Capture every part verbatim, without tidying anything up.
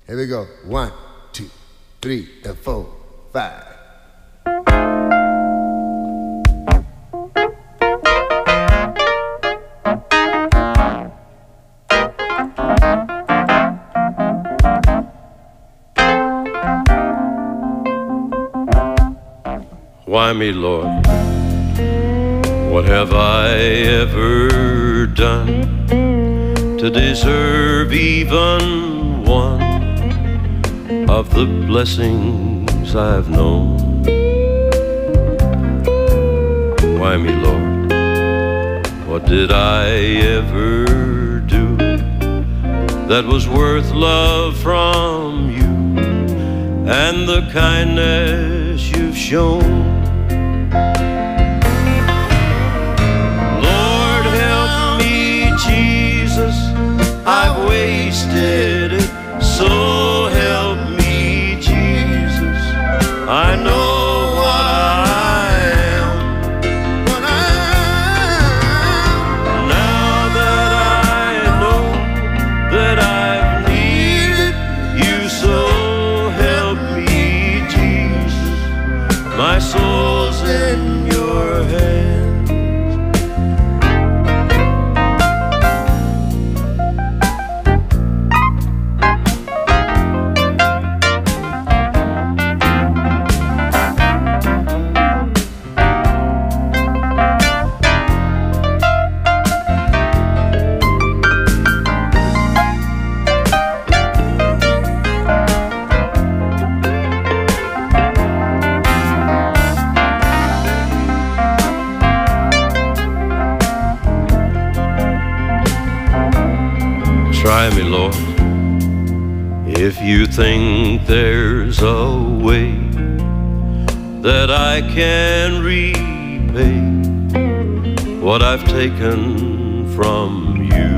Here we go. One, two, three, and four, five. Why me, Lord? What have I ever done to deserve even one of the blessings I've known? Why me, Lord? What did I ever do that was worth love from you and the kindness you've shown? Lord, help me, Jesus, I've wasted it, so help me, Jesus. I know what I am, what I am. Now that I know that I've needed you, so help me, Jesus. My soul's in your hands. Try me, Lord, if you think there's a way that I can repay what I've taken from you.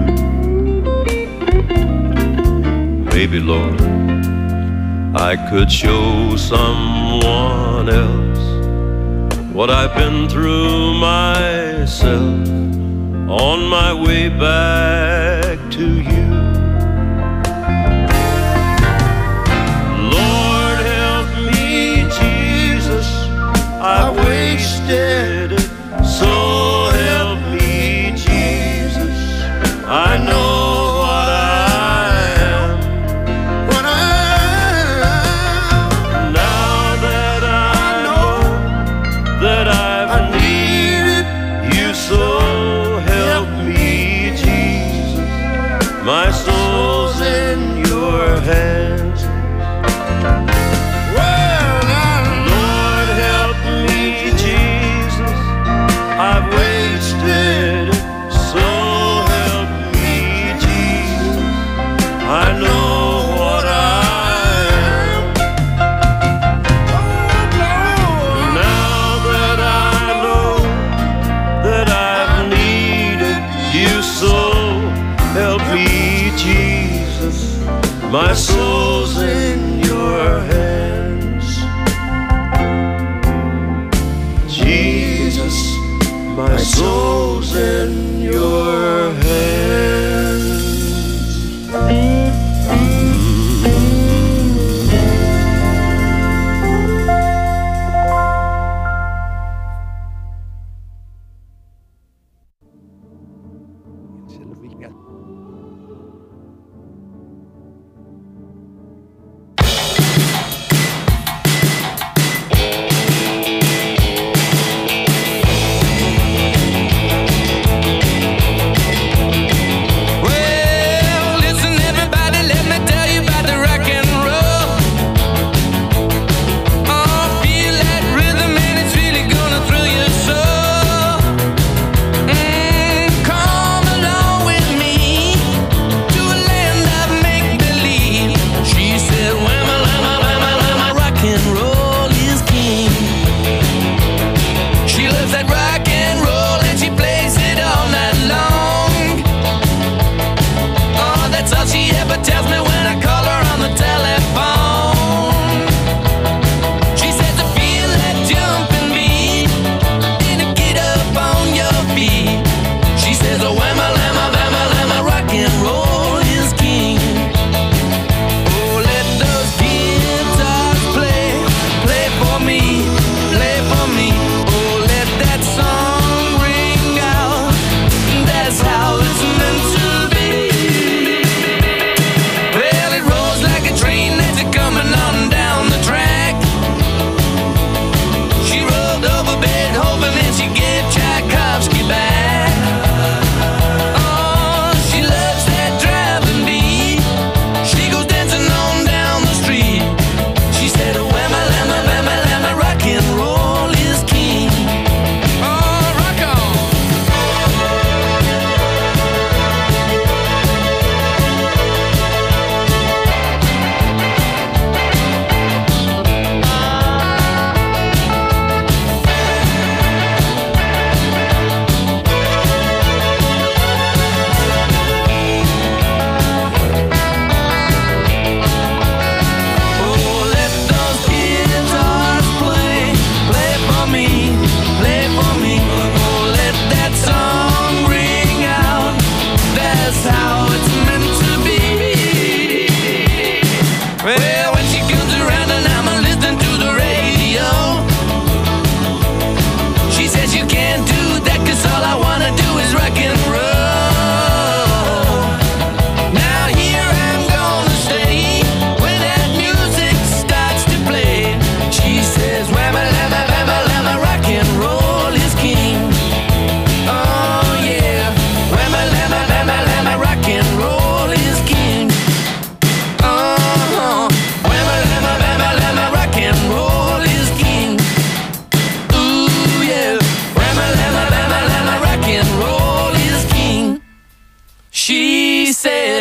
Maybe, Lord, I could show someone else what I've been through myself on my way back to you. I wasted it, so help me, Jesus. I know what I am, what I am. Now that I know that I've needed you, so help me, Jesus. My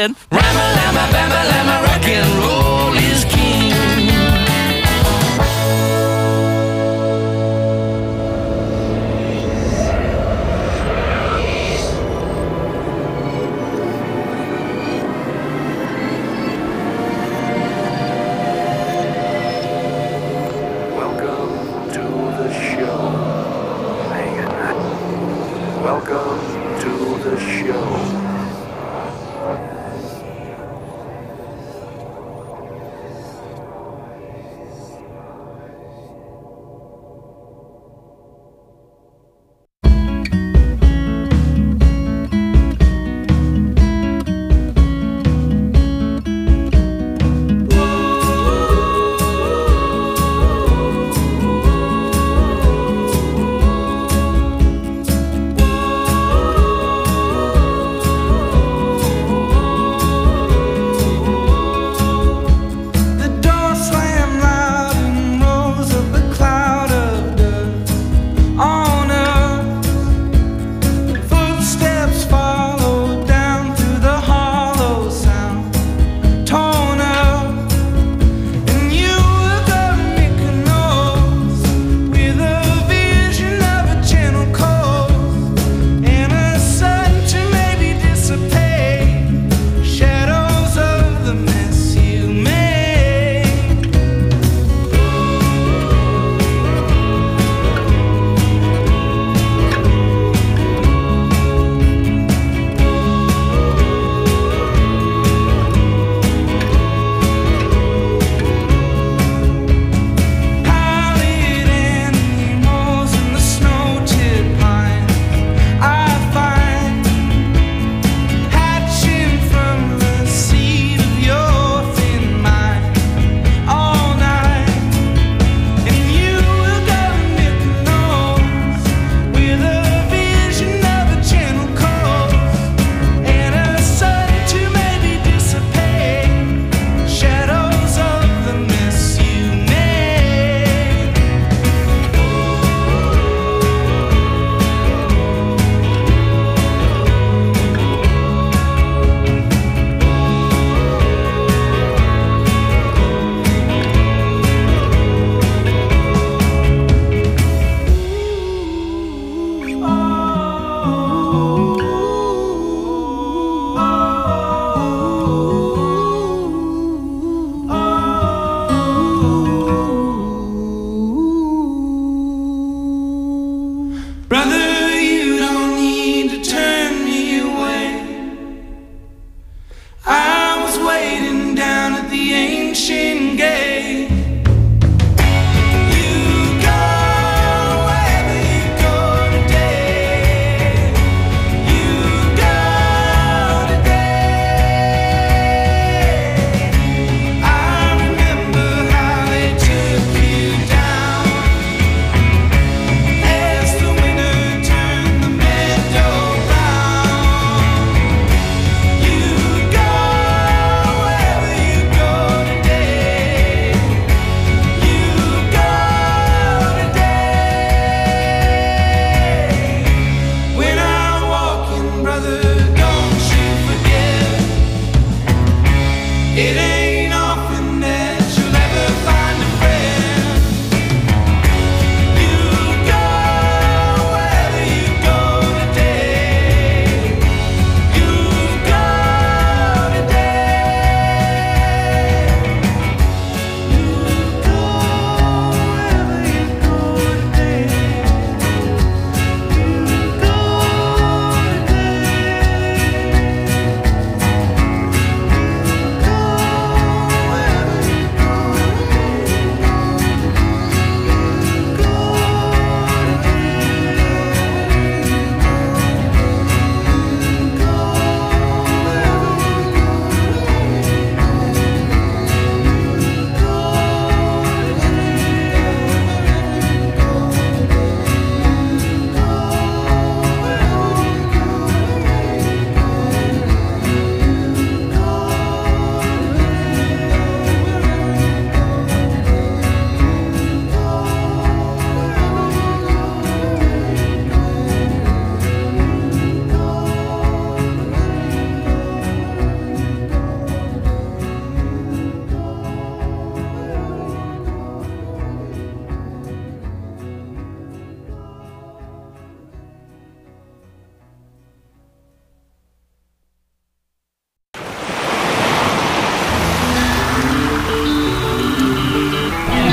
said, Rama, lama, bama, lama, rock and roll is king. Welcome to the show. Megan. Welcome to the show.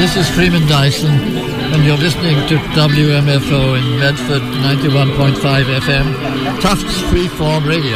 This is Freeman Dyson, and you're listening to W M F O in Medford, ninety-one point five F M, Tufts Freeform Radio.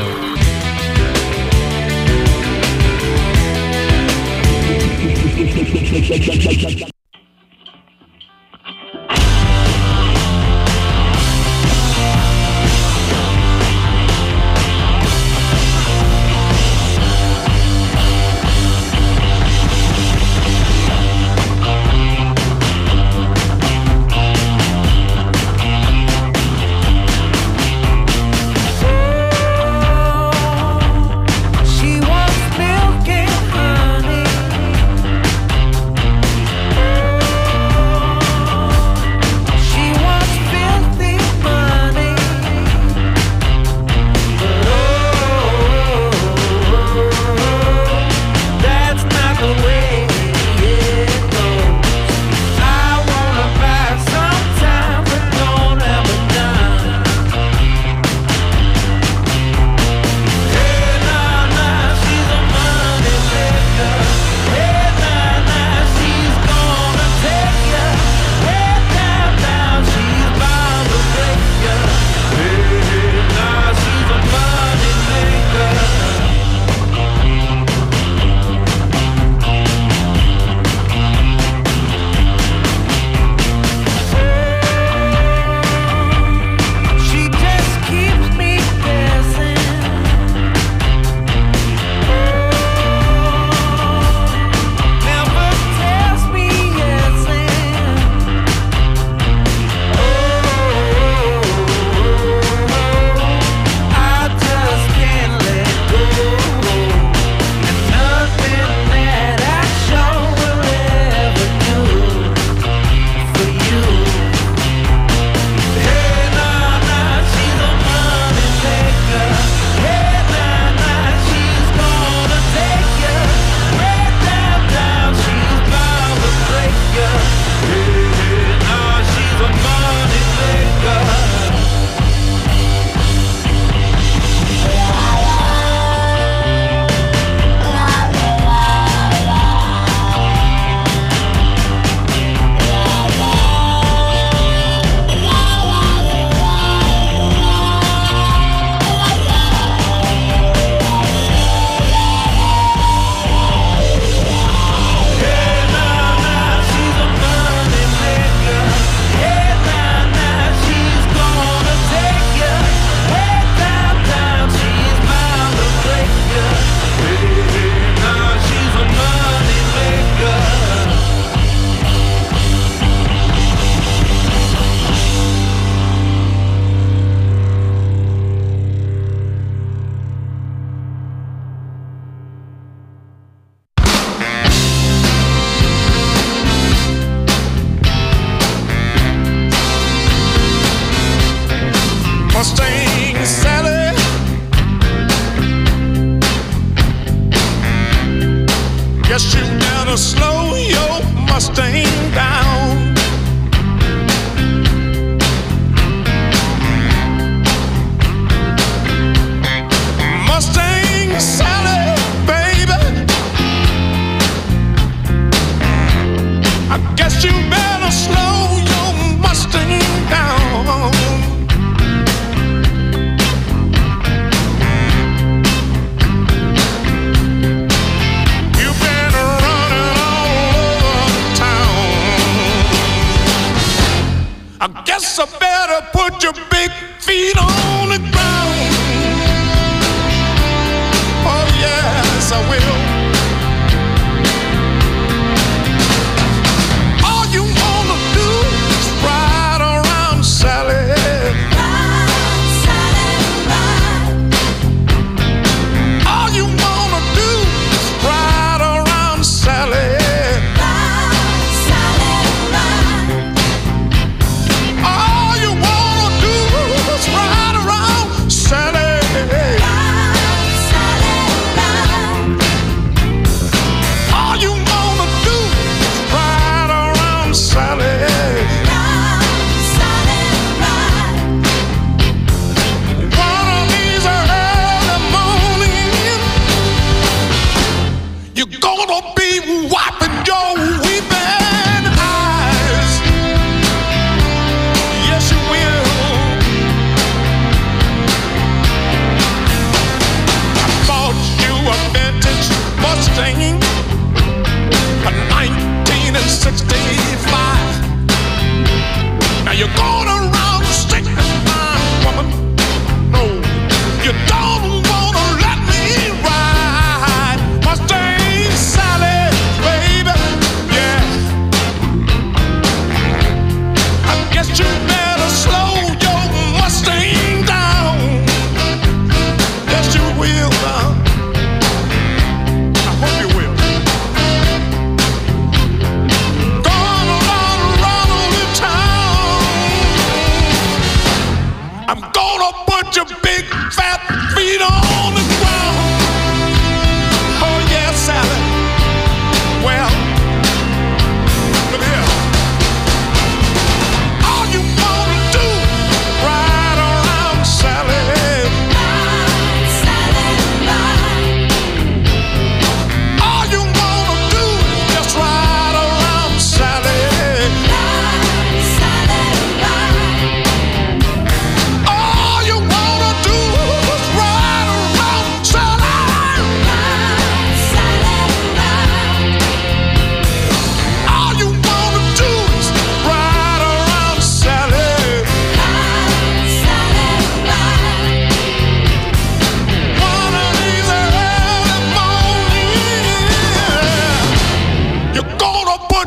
All you wanna do is ride around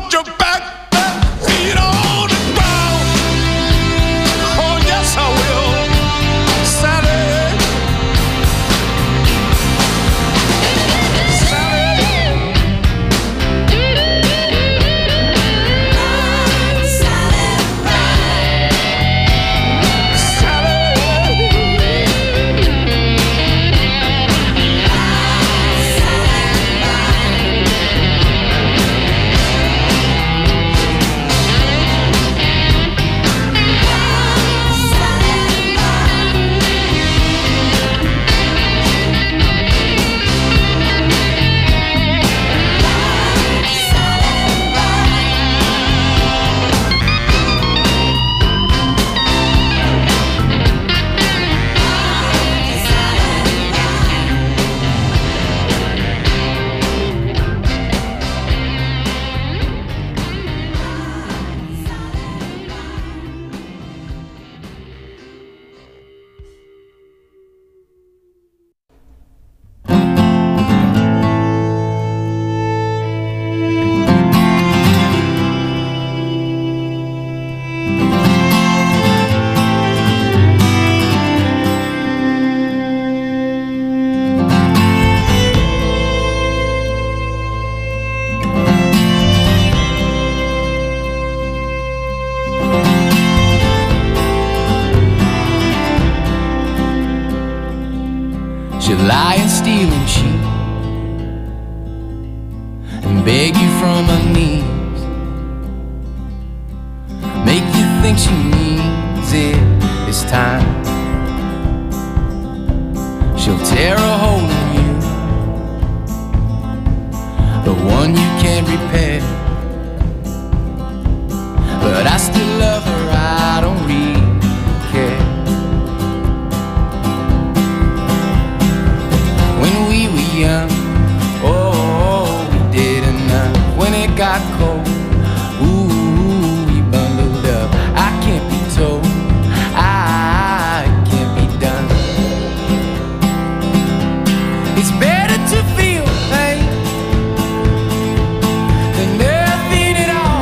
put your back feet on the ground. Oh, yes, I will. Sally. She'll lie and steal and cheat and beg you from her knees, make you think she needs it this time. She'll tear a hole in you, the one you can't repair. But I still love her, I don't really care. When we were young, oh, we did enough. When it got cold, ooh, we bundled up. I can't be told, I can't be done. It's better to feel pain than nothing at all.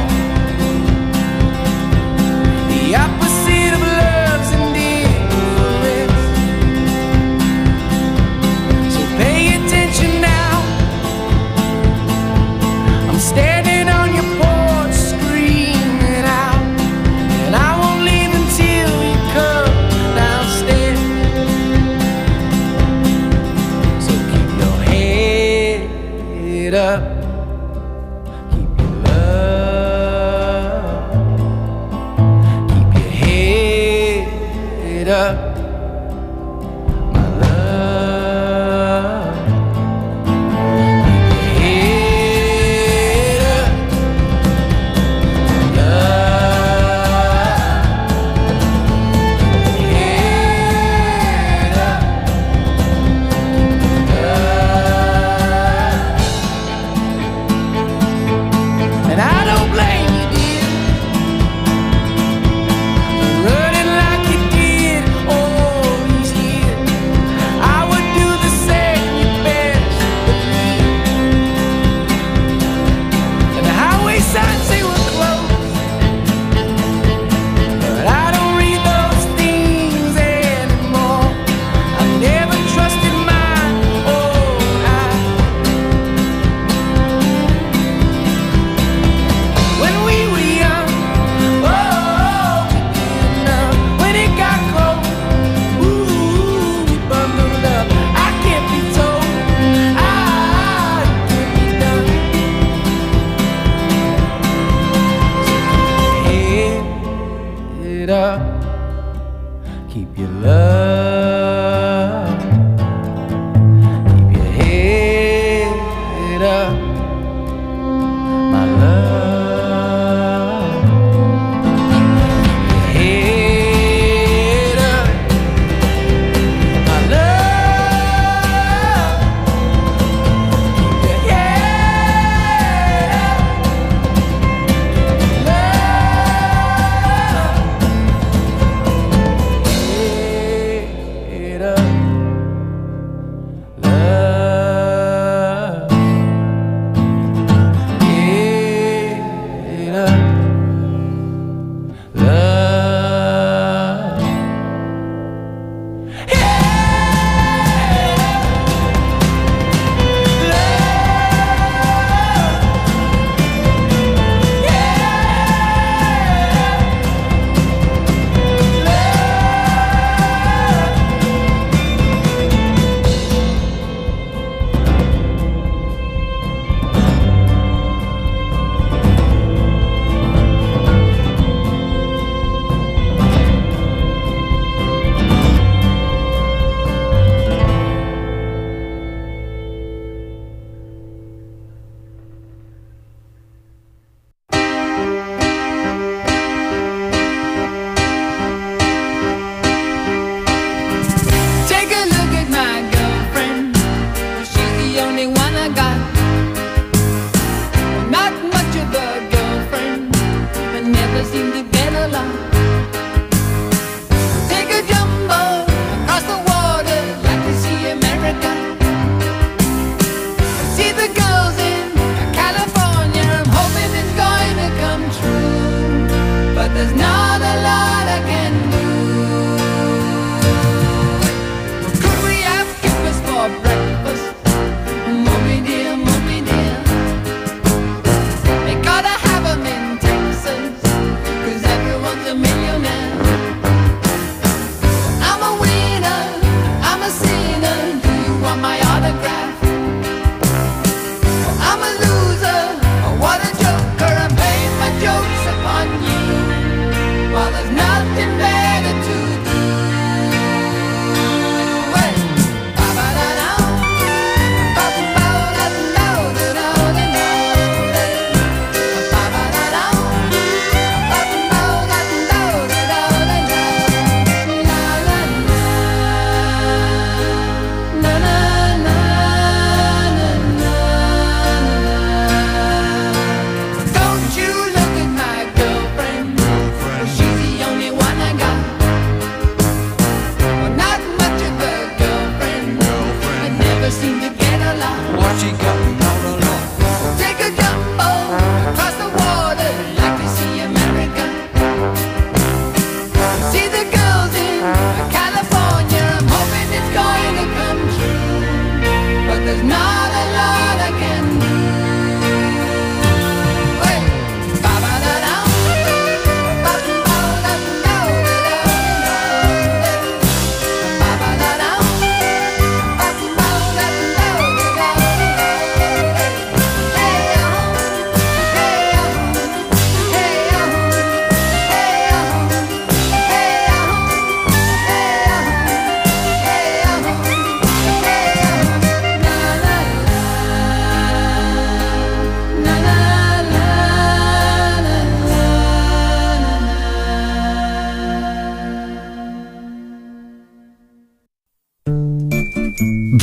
The opposite of love's indifference. So pay attention now. I'm standing on your porch screaming out, and I won't leave until you come downstairs. So keep your head up, keep your love, keep your head up, my love. Keep your head up, love. Keep your head up, love. And I don't blame you, dear, for running like you did all these years. I would do the same, you best believe. And the highway signs say we're close, but I don't read those things anymore. I never trusted mine, oh, I. When we were young, oh, we did enough. When it got cold, ooh, we bundled up. I can't be told, I can't be done. So keep your head up, keep your love, keep your head up, my love. Keep your head up, my love. Keep your head up, love.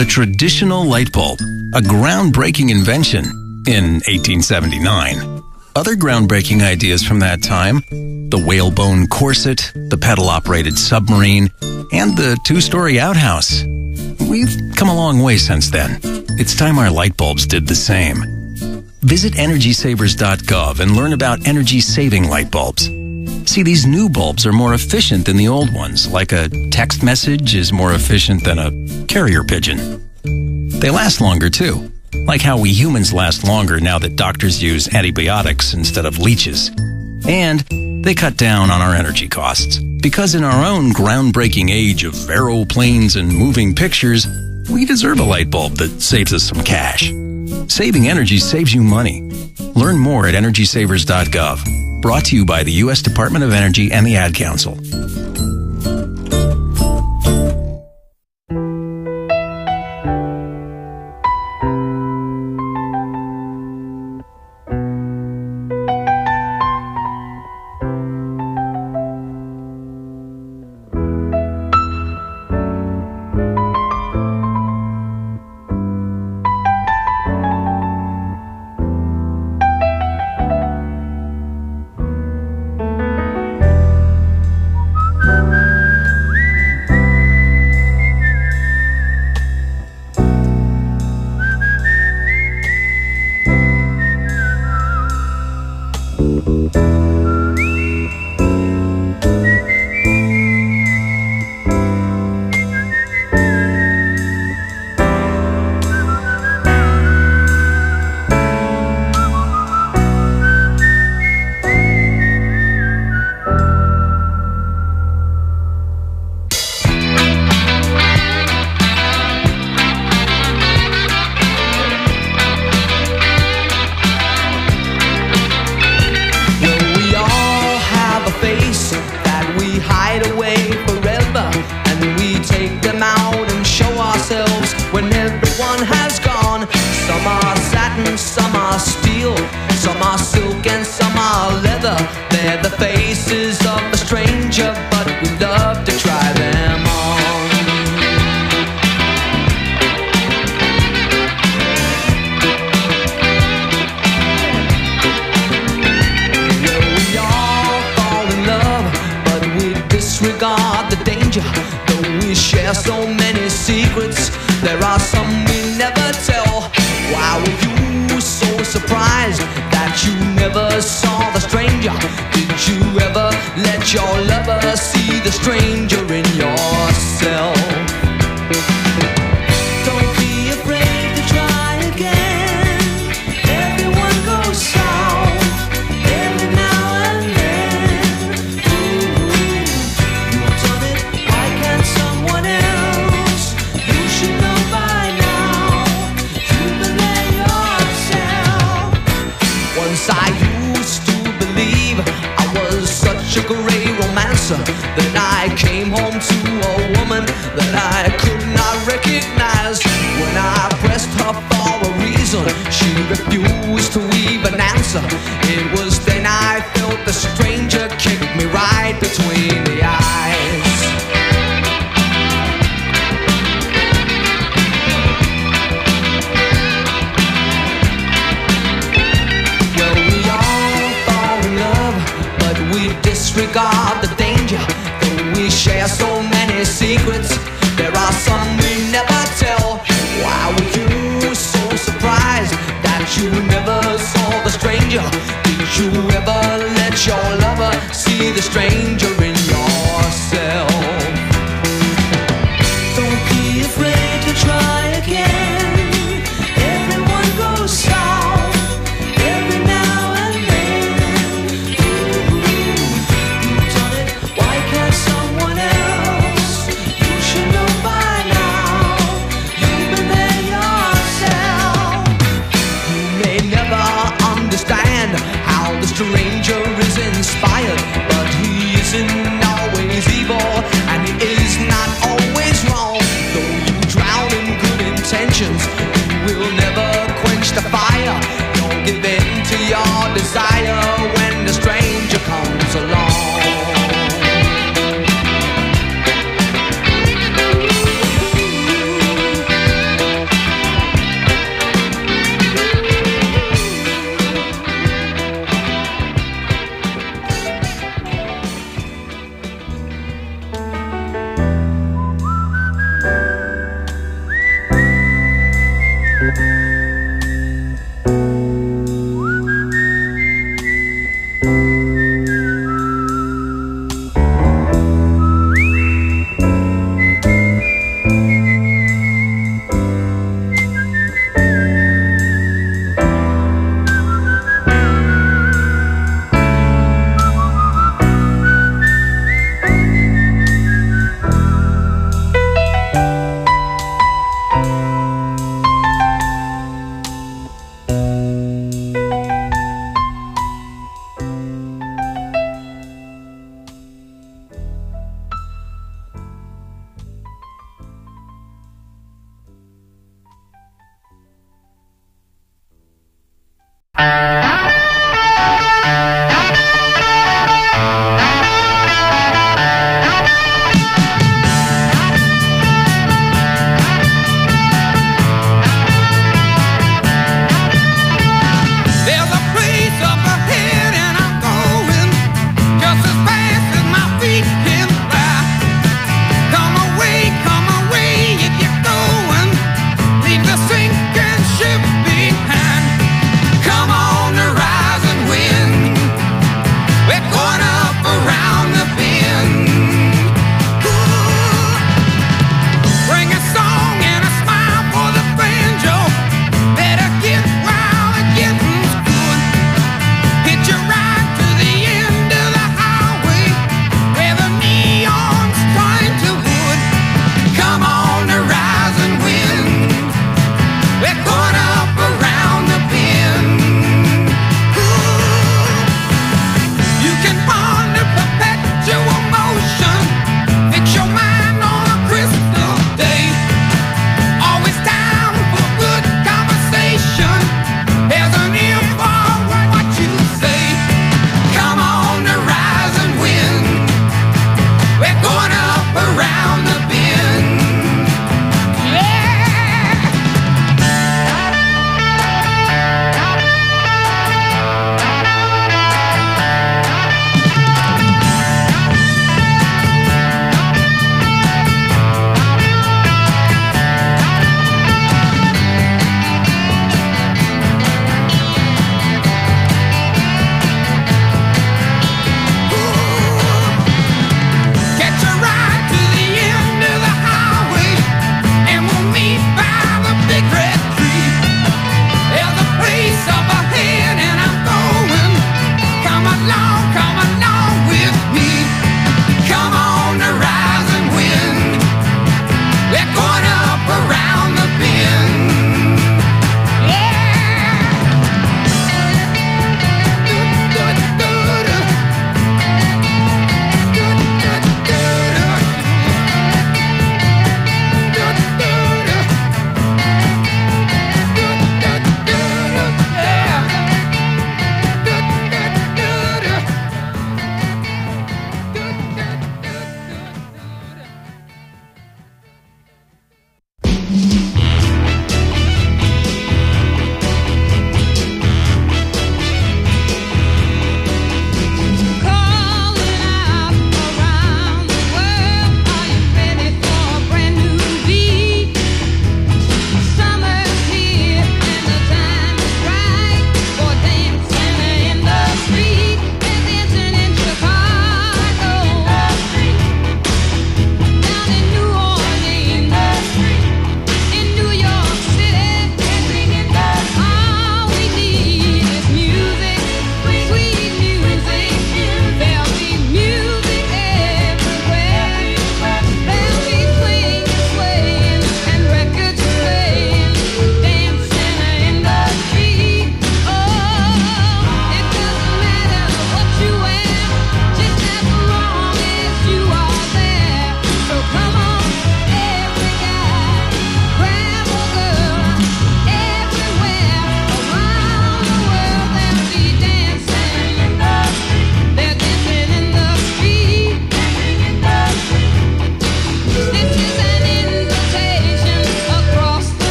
The traditional light bulb, a groundbreaking invention in eighteen seventy-nine. Other groundbreaking ideas from that time, the whalebone corset, the pedal-operated submarine, and the two-story outhouse. We've come a long way since then. It's time our light bulbs did the same. Visit energy savers dot gov and learn about energy-saving light bulbs. See, these new bulbs are more efficient than the old ones, like a text message is more efficient than a carrier pigeon. They last longer, too, like how we humans last longer now that doctors use antibiotics instead of leeches. And they cut down on our energy costs, because in our own groundbreaking age of aeroplanes and moving pictures, we deserve a light bulb that saves us some cash. Saving energy saves you money. Learn more at energy savers dot gov. Brought to you by the U S Department of Energy and the Ad Council.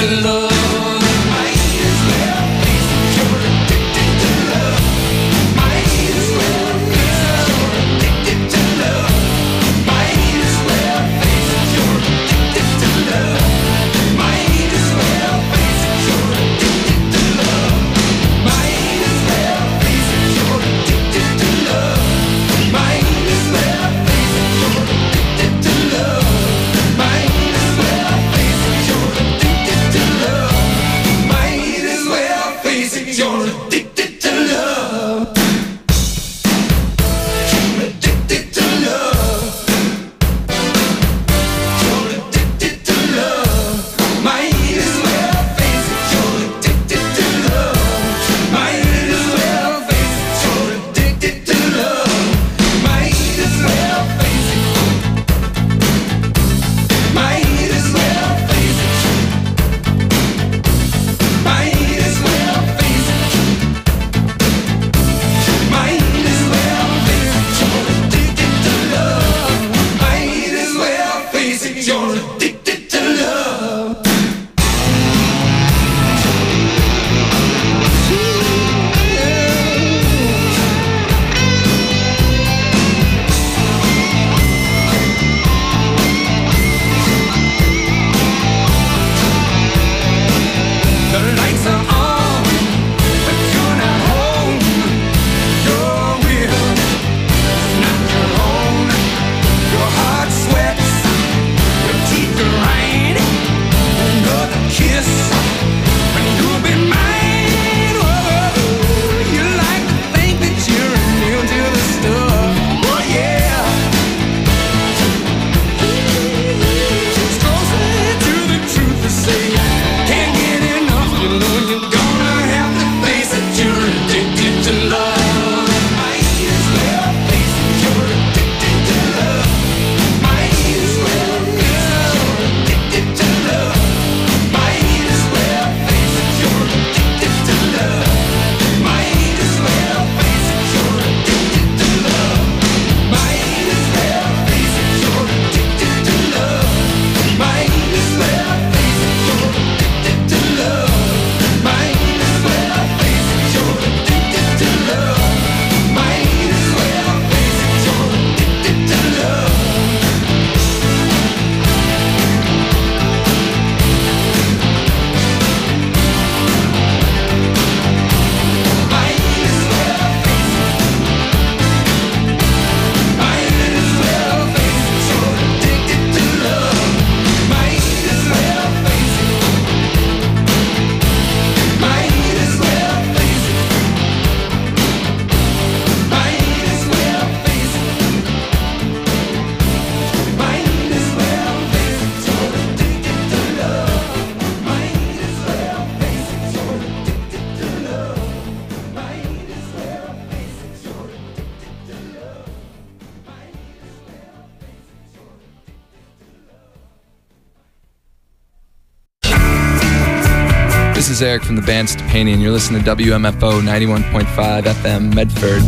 This is Eric from the band Stepani, and you're listening to W M F O ninety-one point five F M Medford.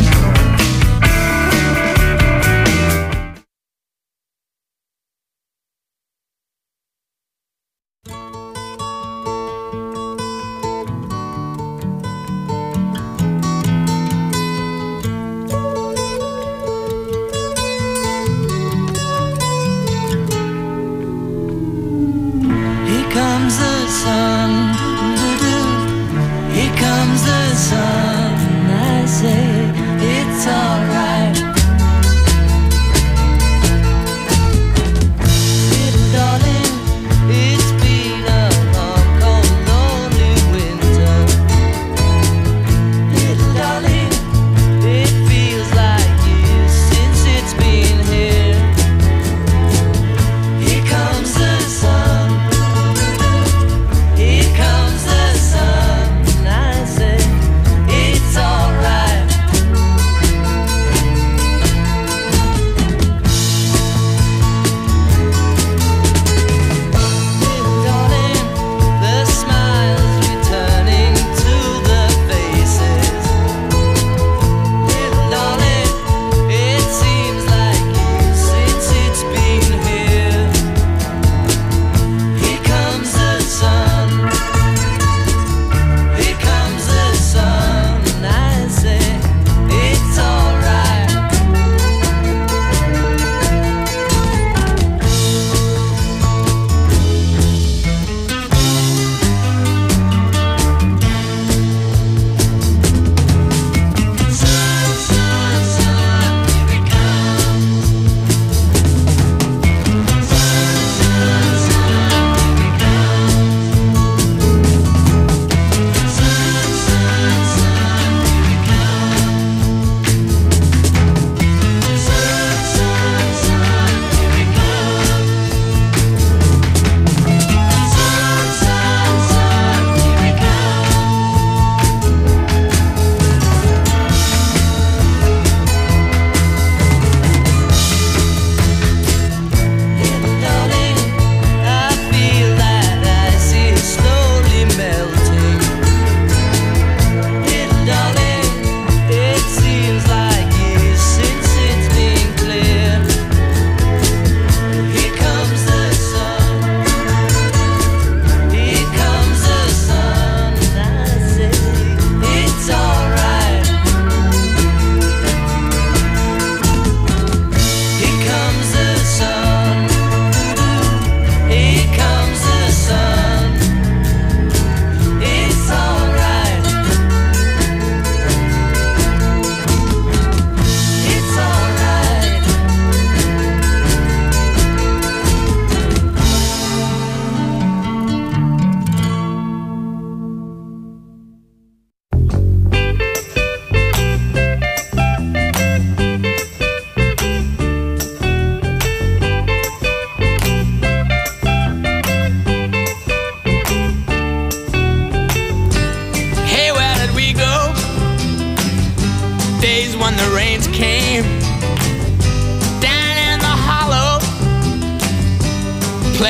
Here comes the sun, I say, it's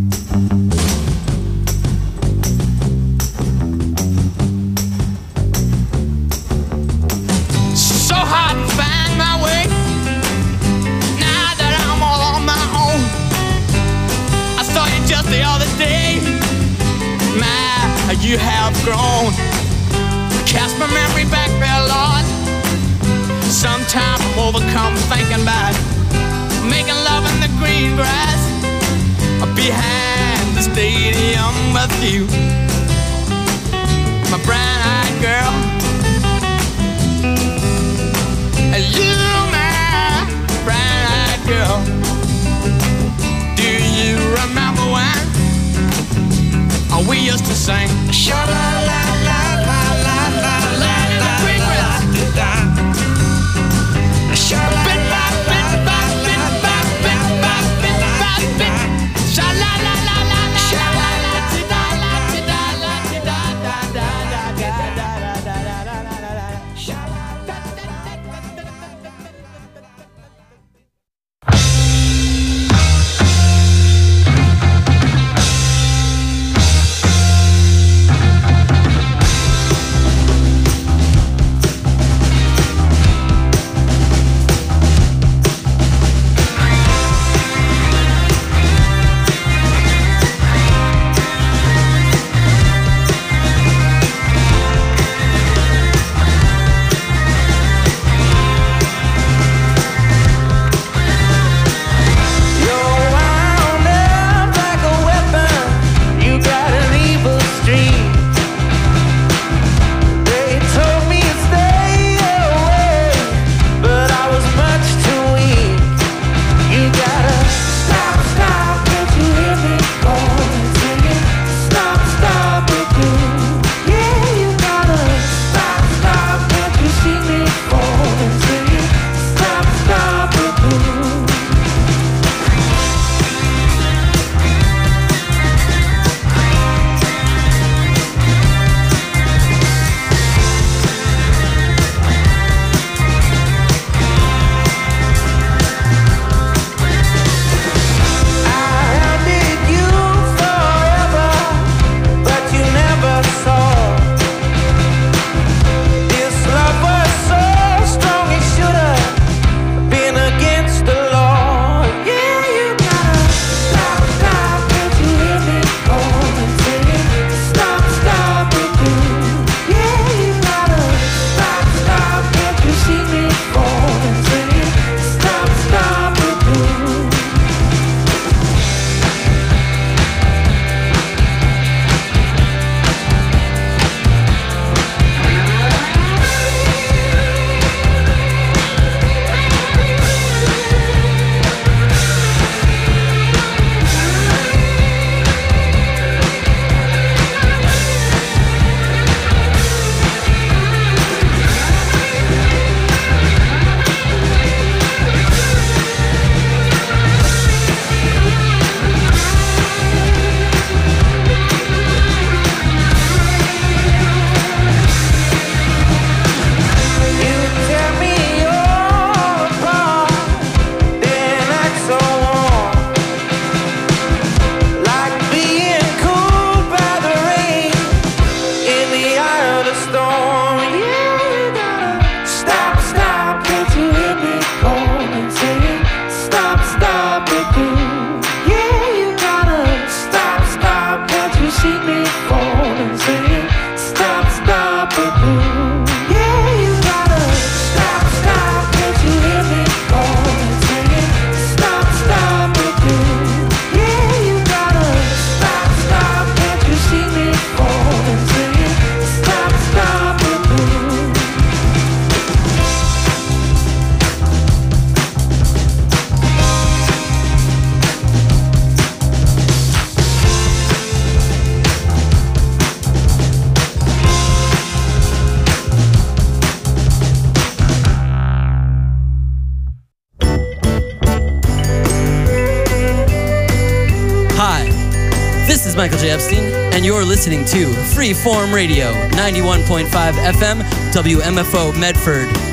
So hard to find my way now that I'm all on my own. I saw you just the other day. My, you have grown. Cast my memory back there, Lord. Sometimes I'm overcome thinking about making love in the green grass behind the stadium with you, my brown-eyed girl. You, my brown-eyed girl. Do you remember when we used to sing? Sha-la-la-la-la-la-la-la in the green grass. falling, singing, stop, stop it, boom. Yeah, you gotta stop, stop, can't you hear me calling, singing, stop, stop it, boom. Yeah, you gotta stop, stop, can't you see me falling, singing, stop, stop it, boom. Hi, this is Michael J. Epstein, and you're listening to Freeform Radio, ninety-one point five F M, W M F O Medford.